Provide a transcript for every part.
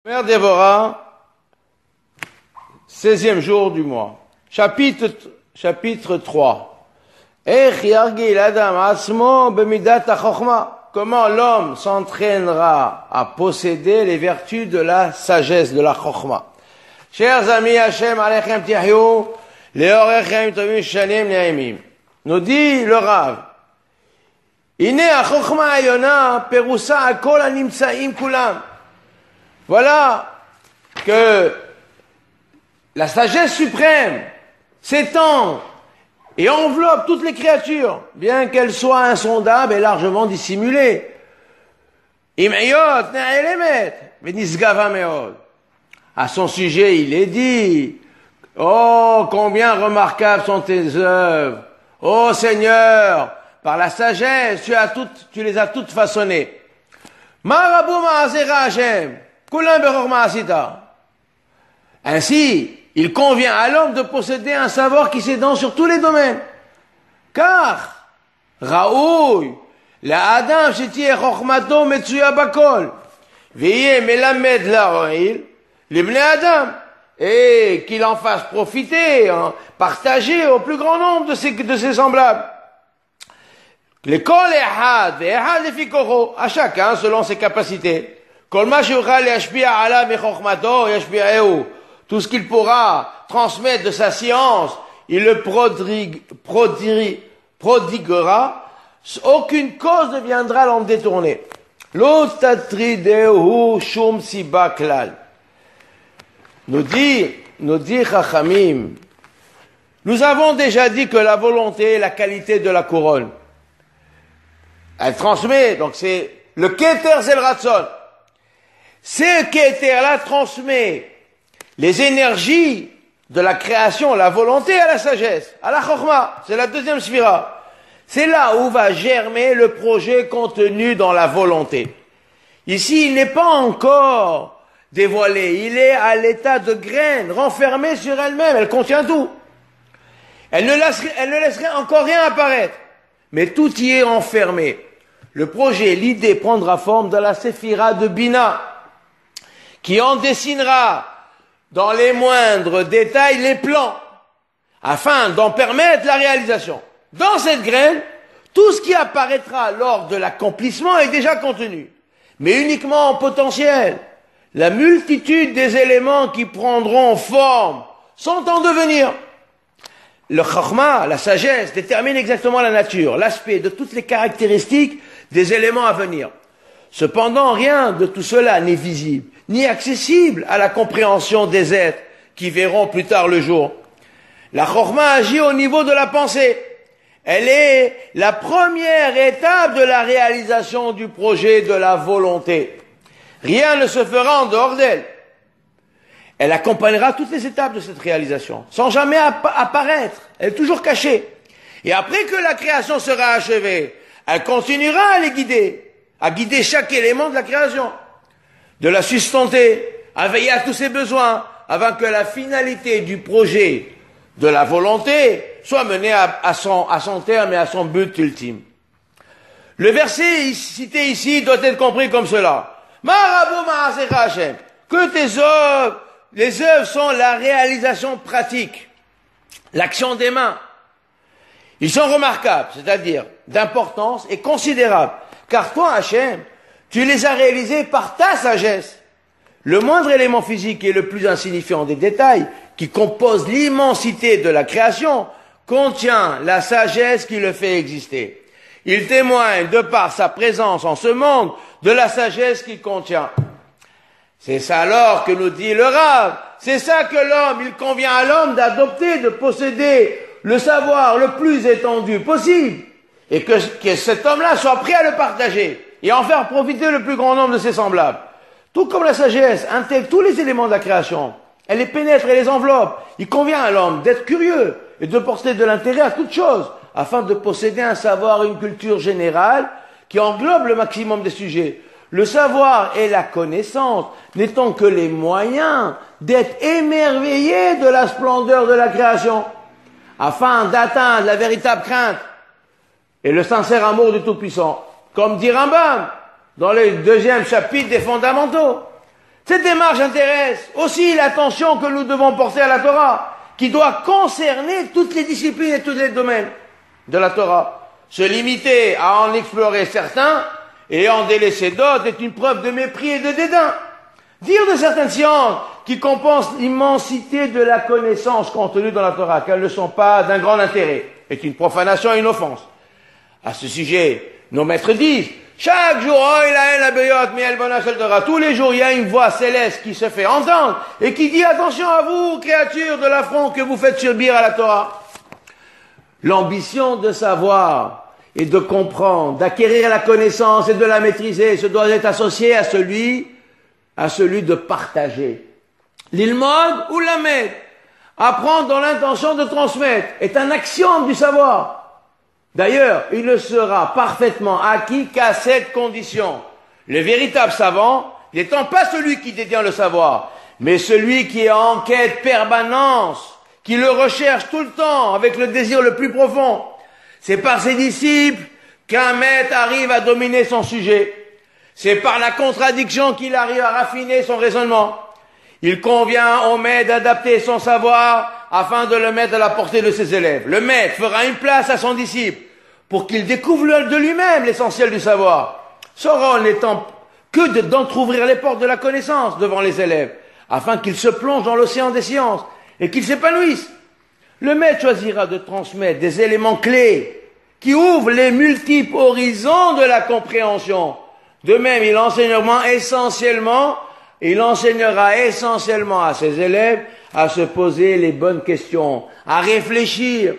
Mère Déborah, 16e jour du mois. Chapitre 3. Comment l'homme s'entraînera à posséder les vertus de la sagesse, de la chokhma. Chers amis, Hashem alechem tihyu, leorechem tovim shanim ne'emim. Nous dit le Rav, Ine ha-chokhma ayona perusa akol animtsaim kulam. Voilà que la sagesse suprême s'étend et enveloppe toutes les créatures, bien qu'elles soient insondables et largement dissimulées. À son sujet, il est dit, oh, combien remarquables sont tes œuvres. Oh Seigneur, par la sagesse, tu les as toutes façonnées. Ainsi, il convient à l'homme de posséder un savoir qui s'étend sur tous les domaines. Car, Raoui, la Adam shetiye chokhmato metsuya bakol, veye melamed la'oil, les bnei Adam, et qu'il en fasse profiter, partager au plus grand nombre de ses semblables. Les kol ehad, ve'ehad lefi kocho, à chacun selon ses capacités. Kol ma sheuchal yashpi'a ala mechokhmato yashpi'ehu. Tout ce qu'il pourra transmettre de sa science, il le prodiguera. Aucune cause ne viendra l'en détourner. L'otatridehu shum siba klal. Nous dit Chachamim, nous avons déjà dit que la volonté est la qualité de la couronne. Elle transmet, donc c'est le Keter Zel Ratzon. Ce Keter-là transmet les énergies de la création, la volonté à la sagesse, à la chokhma, c'est la deuxième sphira. C'est là où va germer le projet contenu dans la volonté. Ici, il n'est pas encore dévoilé, il est à l'état de graine, renfermé sur elle-même, elle contient tout. Elle ne laisserait encore rien apparaître, mais tout y est enfermé. Le projet, l'idée prendra forme dans la séphira de Bina, qui en dessinera dans les moindres détails les plans, afin d'en permettre la réalisation. Dans cette graine, tout ce qui apparaîtra lors de l'accomplissement est déjà contenu, mais uniquement en potentiel. La multitude des éléments qui prendront forme sont en devenir. Le chokhma, la sagesse, détermine exactement la nature, l'aspect de toutes les caractéristiques des éléments à venir. Cependant, rien de tout cela n'est visible, ni accessible à la compréhension des êtres qui verront plus tard le jour. La chokhma agit au niveau de la pensée. Elle est la première étape de la réalisation du projet de la volonté. Rien ne se fera en dehors d'elle. Elle accompagnera toutes les étapes de cette réalisation, sans jamais apparaître. Elle est toujours cachée. Et après que la création sera achevée, elle continuera à les guider, à guider chaque élément de la création, de la sustenter, à veiller à tous ses besoins, avant que la finalité du projet de la volonté soit menée à son terme et à son but ultime. Le verset cité ici doit être compris comme cela. Que tes œuvres, les œuvres sont la réalisation pratique, l'action des mains. Ils sont remarquables, c'est-à-dire d'importance et considérables. Car toi, Hachem, tu les as réalisés par ta sagesse. Le moindre élément physique et le plus insignifiant des détails, qui compose l'immensité de la création, contient la sagesse qui le fait exister. Il témoigne, de par sa présence en ce monde, de la sagesse qu'il contient. C'est ça alors que nous dit le Rav. C'est ça que l'homme, il convient à l'homme d'adopter, de posséder le savoir le plus étendu possible. Et que cet homme-là soit prêt à le partager et en faire profiter le plus grand nombre de ses semblables. Tout comme la sagesse intègre tous les éléments de la création, elle les pénètre et les enveloppe. Il convient à l'homme d'être curieux et de porter de l'intérêt à toute chose, afin de posséder un savoir et une culture générale qui englobe le maximum des sujets. Le savoir et la connaissance n'étant que les moyens d'être émerveillé de la splendeur de la création, afin d'atteindre la véritable crainte et le sincère amour du Tout-Puissant. Comme dit Rambam, dans le 2e chapitre des fondamentaux, Cette démarche intéresse aussi l'attention que nous devons porter à la Torah, qui doit concerner toutes les disciplines et tous les domaines de la Torah. Se limiter à en explorer certains et en délaisser d'autres est une preuve de mépris et de dédain. Dire de certaines sciences qui compensent l'immensité de la connaissance contenue dans la Torah, qu'elles ne sont pas d'un grand intérêt, est une profanation et une offense. À ce sujet, nos maîtres disent, chaque jour, tous les jours, il y a une voix céleste qui se fait entendre et qui dit, attention à vous, créatures de l'affront que vous faites subir à la Torah. L'ambition de savoir et de comprendre, d'acquérir la connaissance et de la maîtriser, se doit être associée à celui de partager. L'ilmod ou lamed, apprendre dans l'intention de transmettre, est un axiome du savoir. D'ailleurs, il ne sera parfaitement acquis qu'à cette condition. Le véritable savant n'étant pas celui qui détient le savoir, mais celui qui est en quête permanence, qui le recherche tout le temps avec le désir le plus profond. C'est par ses disciples qu'un maître arrive à dominer son sujet. C'est par la contradiction qu'il arrive à raffiner son raisonnement. Il convient au maître d'adapter son savoir afin de le mettre à la portée de ses élèves. Le maître fera une place à son disciple pour qu'il découvre de lui-même l'essentiel du savoir. Son rôle n'étant que d'entrouvrir les portes de la connaissance devant les élèves, afin qu'ils se plongent dans l'océan des sciences et qu'ils s'épanouissent. Le maître choisira de transmettre des éléments clés qui ouvrent les multiples horizons de la compréhension. De même, il enseignera essentiellement à ses élèves à se poser les bonnes questions, à réfléchir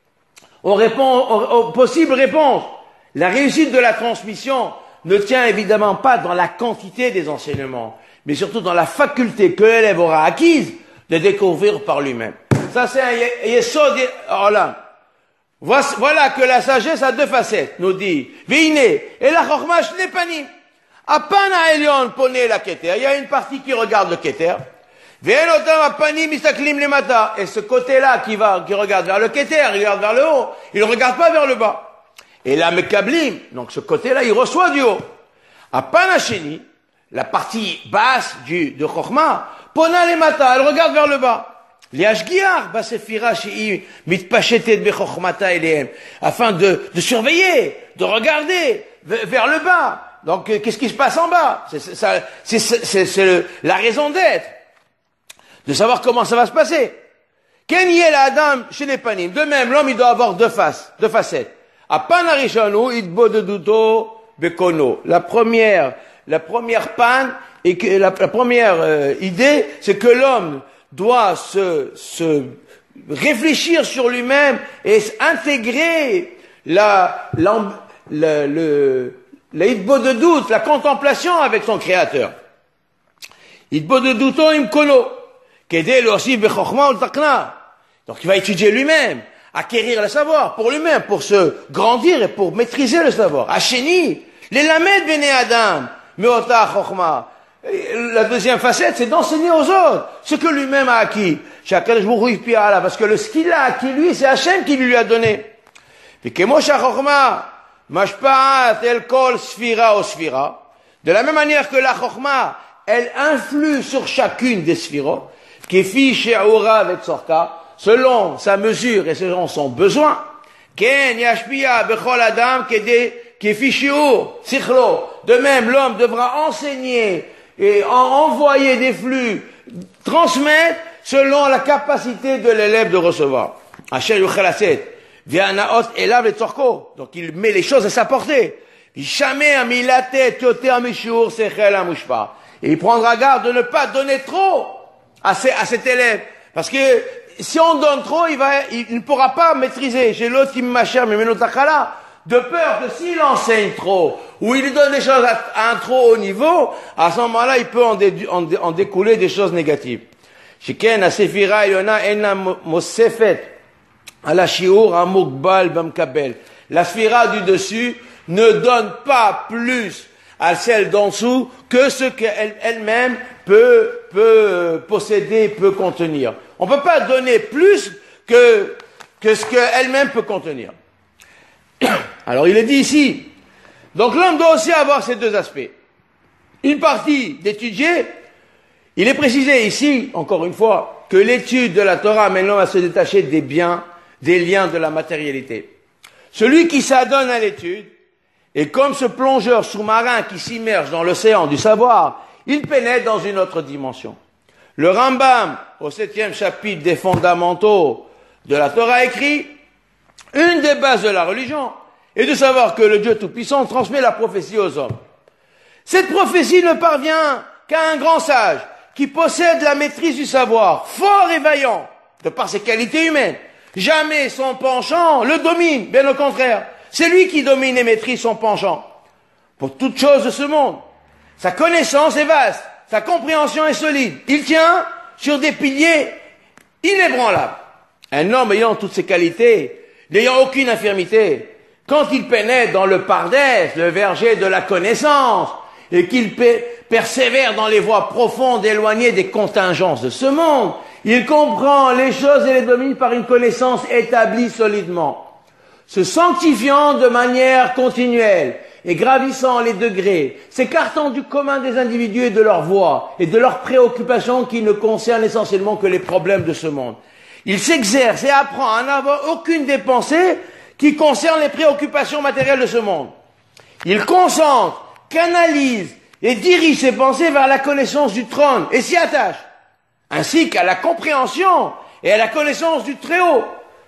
aux possibles réponses. La réussite de la transmission ne tient évidemment pas dans la quantité des enseignements, mais surtout dans la faculté que l'élève aura acquise de découvrir par lui-même. Ça, c'est un yesod olam. Voilà que la sagesse a deux facettes, nous dit. Veine, et la chorma shnei panim. Apan ha'elyon pone la keter. Il y a une partie qui regarde le keter. Ve'en otam apanim mistaklim lemata. Et ce côté-là qui regarde vers le keter, il regarde vers le haut. Il ne regarde pas vers le bas. Et la mekablim, donc ce côté-là, il reçoit du haut. Apan ha'sheni, la partie basse de chorma, pona lemata, elle regarde vers le bas. Afin de surveiller, de regarder vers le bas. Donc, qu'est-ce qui se passe en bas? C'est la raison d'être. De savoir comment ça va se passer. De même, l'homme, il doit avoir deux facettes. La première panne, et que la première idée, c'est que l'homme doit se réfléchir sur lui-même et intégrer la hitbo de doute, la contemplation avec son créateur. Hitbo de douto imkono, kedel aussi bechokma ul takna. Donc il va étudier lui-même, acquérir le savoir pour lui-même, pour se grandir et pour maîtriser le savoir. Hacheni, les lamed bene adam, meota chokma. La deuxième facette, c'est d'enseigner aux autres ce que lui-même a acquis. Parce que ce qu'il a acquis, lui, c'est Hachem qui lui a donné. De la même manière que la chokma, elle influe sur chacune des sphirot, selon sa mesure et selon son besoin. De même, l'homme devra enseigner et envoyer des flux, transmettre selon la capacité de l'élève de recevoir. Donc il met les choses à sa portée. Et il prendra garde de ne pas donner trop à cet élève. Parce que si on donne trop, il ne pourra pas maîtriser. Chez l'autre qui m'achère, mais de peur que s'il enseigne trop, ou il lui donne des choses à un trop haut niveau, à ce moment-là, il peut en découler des choses négatives. Shiken, Asefira, Yona, Enna, Mosefet, Ala Shiur, Amukbal, Bamkabel. La sphira du dessus ne donne pas plus à celle d'en dessous que ce qu'elle-même peut posséder, peut contenir. On ne peut pas donner plus que ce qu'elle-même peut contenir. Alors il est dit ici, donc l'homme doit aussi avoir ces deux aspects. Une partie d'étudier Il est précisé ici, encore une fois, que l'étude de la Torah amène l'homme à se détacher des biens, des liens de la matérialité. Celui qui s'adonne à l'étude est comme ce plongeur sous-marin qui s'immerge dans l'océan du savoir, il pénètre dans une autre dimension. Le Rambam, au 7e chapitre des fondamentaux de la Torah, écrit « Une des bases de la religion est de savoir que le Dieu Tout-Puissant transmet la prophétie aux hommes. Cette prophétie ne parvient qu'à un grand sage qui possède la maîtrise du savoir, fort et vaillant, de par ses qualités humaines. Jamais son penchant le domine, bien au contraire. C'est lui qui domine et maîtrise son penchant. Pour toute chose de ce monde, sa connaissance est vaste, sa compréhension est solide. Il tient sur des piliers inébranlables. Un homme ayant toutes ces qualités, n'ayant aucune infirmité, quand il pénètre dans le Pardès, le verger de la connaissance, et qu'il persévère dans les voies profondes éloignées des contingences de ce monde, il comprend les choses et les domine par une connaissance établie solidement, se sanctifiant de manière continuelle et gravissant les degrés, s'écartant du commun des individus et de leurs voies et de leurs préoccupations qui ne concernent essentiellement que les problèmes de ce monde. Il s'exerce et apprend à n'avoir aucune des pensées qui concernent les préoccupations matérielles de ce monde. Il concentre, canalise et dirige ses pensées vers la connaissance du trône et s'y attache, ainsi qu'à la compréhension et à la connaissance du Très-Haut,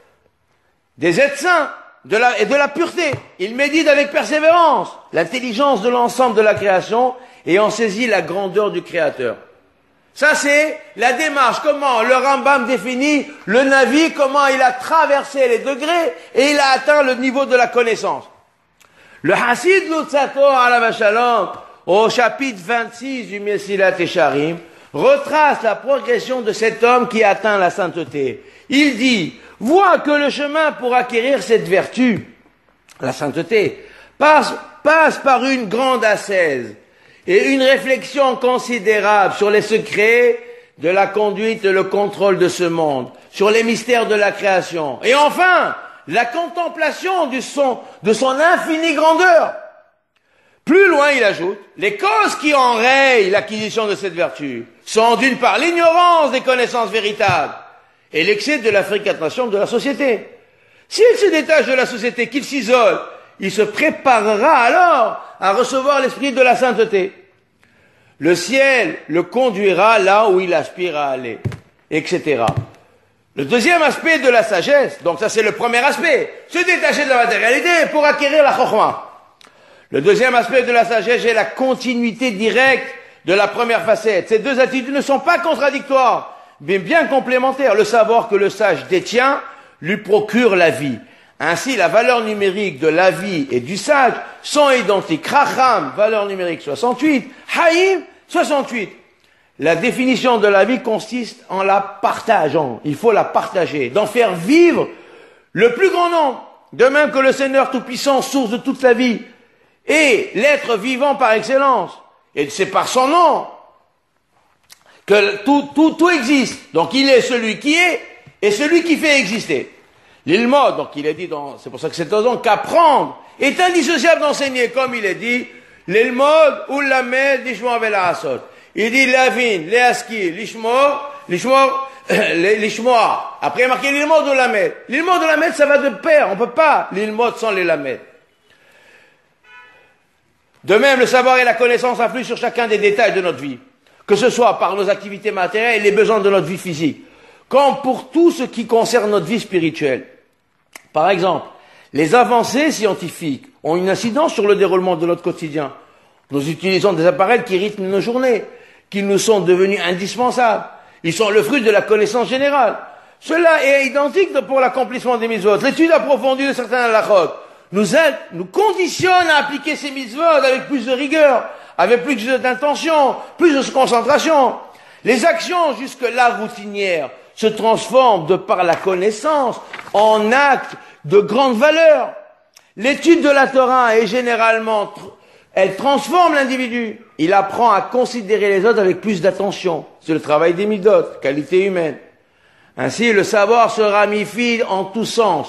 des êtres saints et de la pureté. Il médite avec persévérance l'intelligence de l'ensemble de la création et en saisit la grandeur du Créateur. Ça, c'est la démarche, comment le Rambam définit le Navi, comment il a traversé les degrés et il a atteint le niveau de la connaissance. Le Hassid Lutzato Alav Shalom, au chapitre 26 du Mesilat Yesharim, retrace la progression de cet homme qui atteint la sainteté. Il dit, vois que le chemin pour acquérir cette vertu, la sainteté, passe par une grande ascèse et une réflexion considérable sur les secrets de la conduite et le contrôle de ce monde, sur les mystères de la création. Et enfin, la contemplation de son infinie grandeur. Plus loin, il ajoute, les causes qui enrayent l'acquisition de cette vertu sont d'une part l'ignorance des connaissances véritables et l'excès de la fréquentation de la société. S'il se détache de la société, qu'il s'isole, il se préparera alors à recevoir l'esprit de la sainteté. Le ciel le conduira là où il aspire à aller, etc. Le deuxième aspect de la sagesse, donc ça c'est le premier aspect, se détacher de la matérialité pour acquérir la chokhmah. Le deuxième aspect de la sagesse est la continuité directe de la première facette. Ces deux attitudes ne sont pas contradictoires, mais bien complémentaires. Le savoir que le sage détient lui procure la vie. Ainsi, la valeur numérique de la vie et du sage sont identiques. Racham, valeur numérique 68, Haïm, 68. La définition de la vie consiste en la partageant. Il faut la partager, d'en faire vivre le plus grand nombre. De même que le Seigneur Tout-Puissant, source de toute la vie, est l'être vivant par excellence. Et c'est par son nom que tout existe. Donc il est celui qui est et celui qui fait exister. L'ilmod, donc il est dit c'est pour ça que c'est donc qu'apprendre est indissociable d'enseigner, comme il est dit, l'ilmod ou l'amed lishmor velasot. Il dit lavin, leaski, lishmor. Après il y a marqué l'ilmod ou l'amed. L'ilmod ou l'amed, ça va de pair, on peut pas l'ilmod sans les lamed. De même, le savoir et la connaissance influent sur chacun des détails de notre vie, que ce soit par nos activités matérielles et les besoins de notre vie physique, comme pour tout ce qui concerne notre vie spirituelle. Par exemple, les avancées scientifiques ont une incidence sur le déroulement de notre quotidien. Nous utilisons des appareils qui rythment nos journées, qui nous sont devenus indispensables. Ils sont le fruit de la connaissance générale. Cela est identique pour l'accomplissement des mitzvot. L'étude approfondie de certains halachot nous conditionne à appliquer ces mitzvot avec plus de rigueur, avec plus d'intention, plus de concentration. Les actions jusque-là routinières se transforment de par la connaissance en actes de grande valeur. L'étude de la Torah est généralement, elle transforme l'individu. Il apprend à considérer les autres avec plus d'attention. C'est le travail des midot, qualité humaine. Ainsi, le savoir se ramifie en tous sens,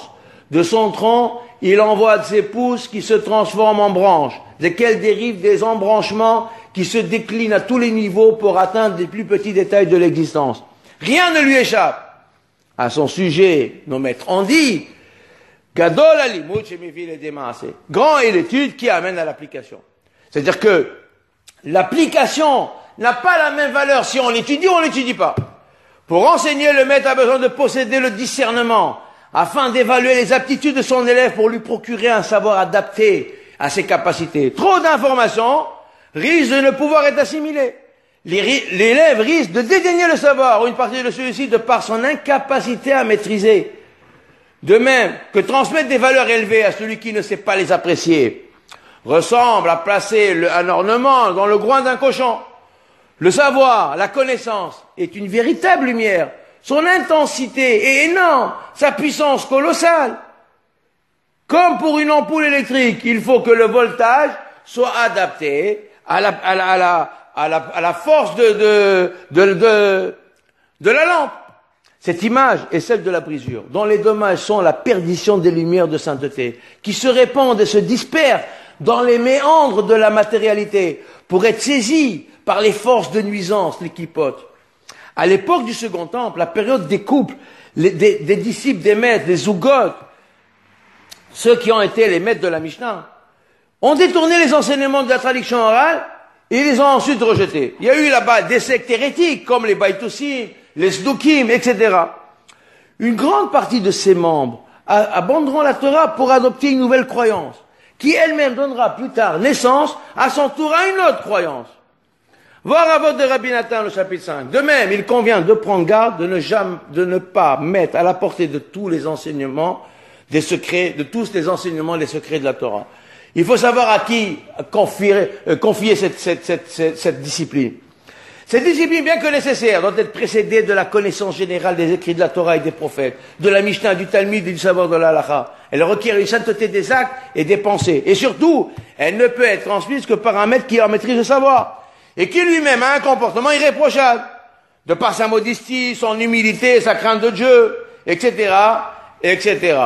De son tronc, il envoie de ses pousses qui se transforment en branches, desquelles dérivent des embranchements qui se déclinent à tous les niveaux pour atteindre les plus petits détails de l'existence. Rien ne lui échappe. À son sujet, nos maîtres ont dit, Gadol alimut shemivil et démassé. Grand est l'étude qui amène à l'application. C'est-à-dire que l'application n'a pas la même valeur si on l'étudie ou on l'étudie pas. Pour enseigner, le maître a besoin de posséder le discernement afin d'évaluer les aptitudes de son élève pour lui procurer un savoir adapté à ses capacités. Trop d'informations risquent de ne pouvoir être assimilées. L'élève risque de dédaigner le savoir ou une partie de celui-ci de par son incapacité à maîtriser. De même que transmettre des valeurs élevées à celui qui ne sait pas les apprécier ressemble à placer un ornement dans le groin d'un cochon. Le savoir, la connaissance est une véritable lumière. Son intensité est énorme, sa puissance colossale. Comme pour une ampoule électrique, il faut que le voltage soit adapté à la force de la lampe. Cette image est celle de la brisure, dont les dommages sont la perdition des lumières de sainteté, qui se répandent et se dispersent dans les méandres de la matérialité, pour être saisies par les forces de nuisance, les clipotes. À l'époque du Second Temple, la période des couples, des disciples des maîtres, des zougotes, ceux qui ont été les maîtres de la Mishnah, ont détourné les enseignements de la tradition orale et les ont ensuite rejetés. Il y a eu là-bas des sectes hérétiques comme les Baïtoussim, les Sdoukim, etc. Une grande partie de ces membres abandonneront la Torah pour adopter une nouvelle croyance, qui elle-même donnera plus tard naissance à son tour à une autre croyance. Voir à votre de Rabbi Nathan, le chapitre 5. De même, il convient de prendre garde de ne pas mettre à la portée de tous les enseignements des secrets, de tous les enseignements des secrets de la Torah. Il faut savoir à qui confier cette discipline. Cette discipline, bien que nécessaire, doit être précédée de la connaissance générale des écrits de la Torah et des prophètes, de la Mishnah, du Talmud et du savoir de la Halakha. Elle requiert une sainteté des actes et des pensées. Et surtout, elle ne peut être transmise que par un maître qui en maîtrise le savoir, et qui lui-même a un comportement irréprochable, de par sa modestie, son humilité, sa crainte de Dieu, etc., etc.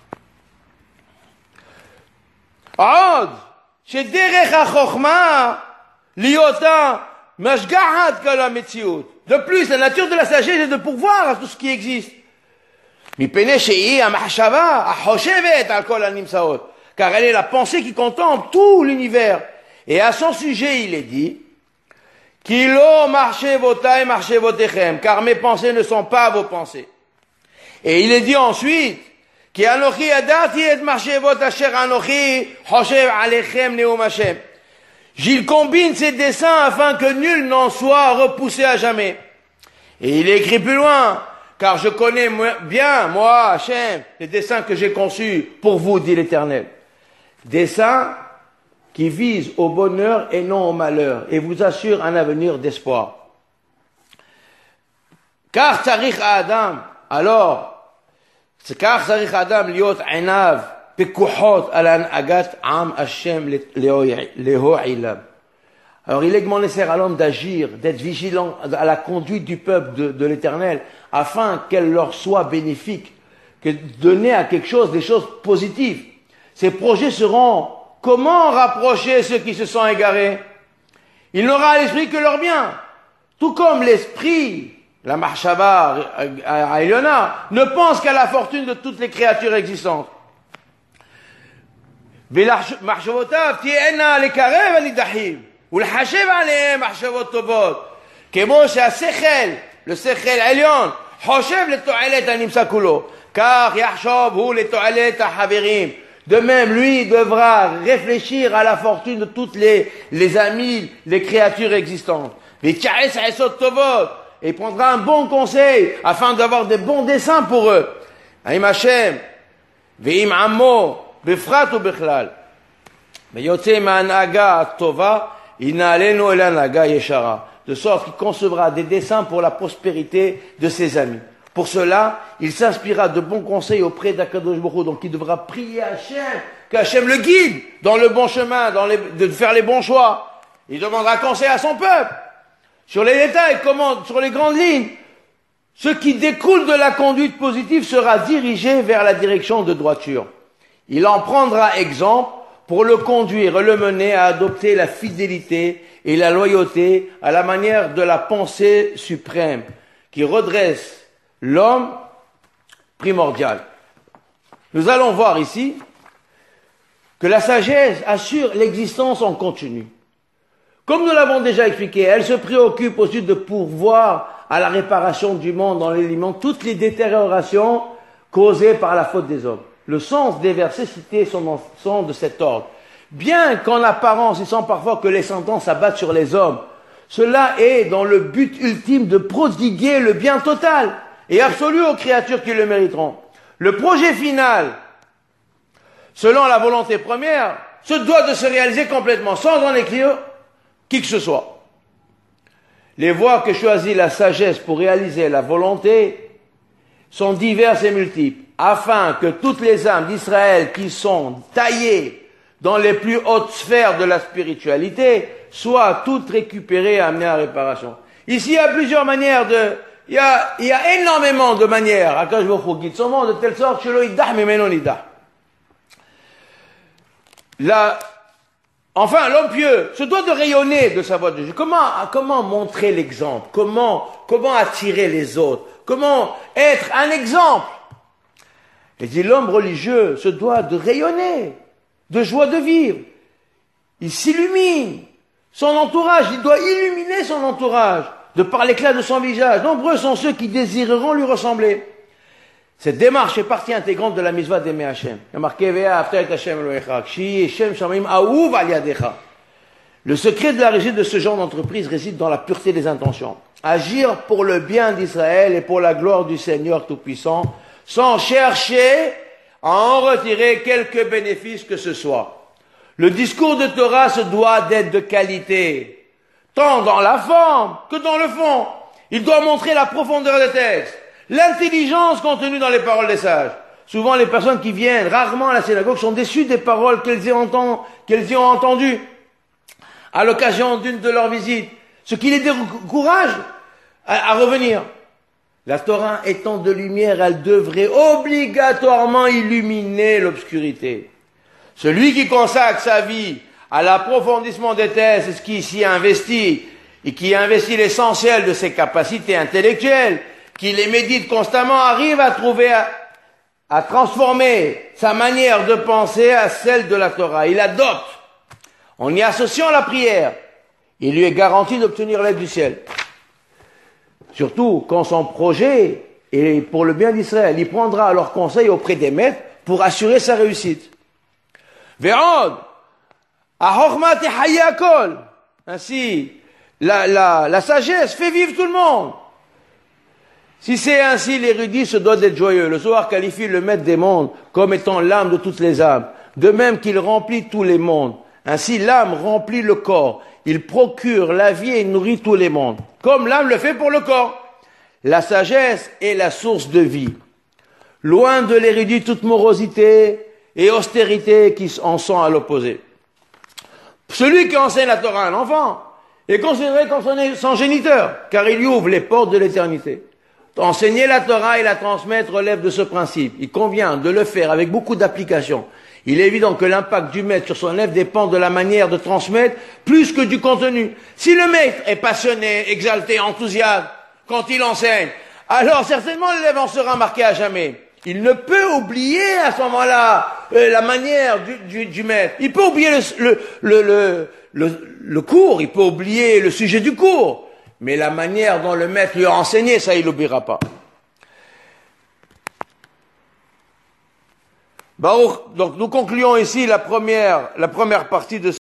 עוד, שדרך החוכמה ליותה משגחת כל המציאות. De plus, la nature de la sagesse est de pourvoir à tout ce qui existe. מפני שהיא המחשבה החושבת על כל הנמצאות. Car elle est la pensée qui contemple tout l'univers. Et à son sujet, il est dit, כי לא מחשבותיי מחשבותיכם, car mes pensées ne sont pas vos pensées. Et il est dit ensuite, כי אנוכי ידעתי את מחשבות אשר אנוכי חושב עליכם נאום השם. J'il combine ses desseins afin que nul n'en soit repoussé à jamais. Et il est écrit plus loin, car je connais bien, moi, Hachem, les desseins que j'ai conçus pour vous, dit l'Éternel. Desseins qui visent au bonheur et non au malheur, et vous assurent un avenir d'espoir. Car tzarich Adam, alors, כך צריך האדם להיות עיניו פקוחות על הנהגת עם השם להועילם. Alors il est nécessaire à l'homme d'agir, d'être vigilant à la conduite du peuple de l'Éternel, afin qu'elle leur soit bénéfique, que donner à quelque chose des choses positives. Ces projets seront comment rapprocher ceux qui se sont égarés. Il n'aura à l'esprit que leur bien, tout comme l'esprit, la Mahshava à Eliona, ne pense qu'à la fortune de toutes les créatures existantes. ומחשבותיו תהיינה לקרב הנידחים ולחשב עליהם מחשבות טובות, כמו שהשכל, לשכל עליון, חושב לתועלת הנמצא כולו, כך יחשוב הוא לתועלת החברים. De même, lui devra réfléchir à la fortune de toutes les amis, les créatures existantes. ויתייעץ עצות טובות, et il prendra un bon conseil afin d'avoir des bons desseins pour eux. עם השם ועם עמו בפרט ובכלל. ויוצא מההנהגה הטובה, ינעלנו אל ההנהגה ישרה. De sorte qu'il concevra des desseins pour la prospérité de ses amis. Pour cela, il s'inspirera de bons conseils auprès d'Akadosh Baruch Hu. Donc il devra prier Hachem, qu'Hachem le guide dans le bon chemin, de faire les bons choix. Il demandera conseil à son peuple. Sur les détails, comment, sur les grandes lignes, ce qui découle de la conduite positive sera dirigé vers la direction de droiture. Il en prendra exemple pour le conduire et le mener à adopter la fidélité et la loyauté à la manière de la pensée suprême qui redresse l'homme primordial. Nous allons voir ici que la sagesse assure l'existence en continu. Comme nous l'avons déjà expliqué, elle se préoccupe aussi de pourvoir à la réparation du monde en éliminant toutes les détériorations causées par la faute des hommes. Le sens des versets cités sont de cet ordre. Bien qu'en apparence, il semble parfois que les sentences s'abattent sur les hommes, cela est dans le but ultime de prodiguer le bien total et absolu aux créatures qui le mériteront. Le projet final, selon la volonté première, se doit de se réaliser complètement, sans en écrire qui que ce soit. Les voies que choisit la sagesse pour réaliser la volonté sont diverses et multiples, afin que toutes les âmes d'Israël qui sont taillées dans les plus hautes sphères de la spiritualité soient toutes récupérées et amenées à réparation. Ici, il y a plusieurs manières il y a énormément de manières à Akash Baruch Hu guide son monde de telle sorte que lo yiddah mimeno niddah. Enfin, l'homme pieux se doit de rayonner de sa voie de Dieu. Comment montrer l'exemple? Comment attirer les autres? Comment être un exemple? Il dit l'homme religieux se doit de rayonner, de joie de vivre. Il s'illumine. Son entourage, il doit illuminer son entourage de par l'éclat de son visage. Nombreux sont ceux qui désireront lui ressembler. Cette démarche est partie intégrante de la mitzvah d'aimer Hachem. Il y a marqué le secret de la réussite de ce genre d'entreprise réside dans la pureté des intentions. Agir pour le bien d'Israël et pour la gloire du Seigneur Tout-Puissant, sans chercher à en retirer quelque bénéfice que ce soit. Le discours de Torah se doit d'être de qualité, tant dans la forme que dans le fond. Il doit montrer la profondeur des textes, l'intelligence contenue dans les paroles des sages. Souvent, les personnes qui viennent rarement à la synagogue sont déçues des paroles qu'elles y ont entendues à l'occasion d'une de leurs visites, ce qui les décourage à revenir. La Torah étant de lumière, elle devrait obligatoirement illuminer l'obscurité. Celui qui consacre sa vie à l'approfondissement des textes, ce qui s'y investit, et qui investit l'essentiel de ses capacités intellectuelles, qui les médite constamment, arrive à trouver, à transformer sa manière de penser à celle de la Torah. Il adopte, en y associant la prière, il lui est garanti d'obtenir l'aide du ciel. Surtout quand son projet est pour le bien d'Israël. Il prendra leur conseil auprès des maîtres pour assurer sa réussite. Ve'od, ahochma tehaya hakol. Ainsi, la sagesse fait vivre tout le monde. Si c'est ainsi, l'érudit se doit d'être joyeux. Le Zohar qualifie le maître des mondes comme étant l'âme de toutes les âmes, de même qu'il remplit tous les mondes. Ainsi, l'âme remplit le corps. Il procure la vie et nourrit tous les mondes, comme l'âme le fait pour le corps. La sagesse est la source de vie. Loin de l'érudit toute morosité et austérité qui en sont à l'opposé. Celui qui enseigne la Torah à un enfant est considéré comme son géniteur, car il lui ouvre les portes de l'éternité. Enseigner la Torah et la transmettre relève de ce principe. Il convient de le faire avec beaucoup d'application. Il est évident que l'impact du maître sur son élève dépend de la manière de transmettre plus que du contenu. Si le maître est passionné, exalté, enthousiaste quand il enseigne, alors certainement l'élève en sera marqué à jamais. Il ne peut oublier à ce moment-là la manière du maître. Il peut oublier le cours, il peut oublier le sujet du cours, mais la manière dont le maître lui a enseigné, ça il l'oubliera pas. Baruch, donc nous concluons ici la première partie de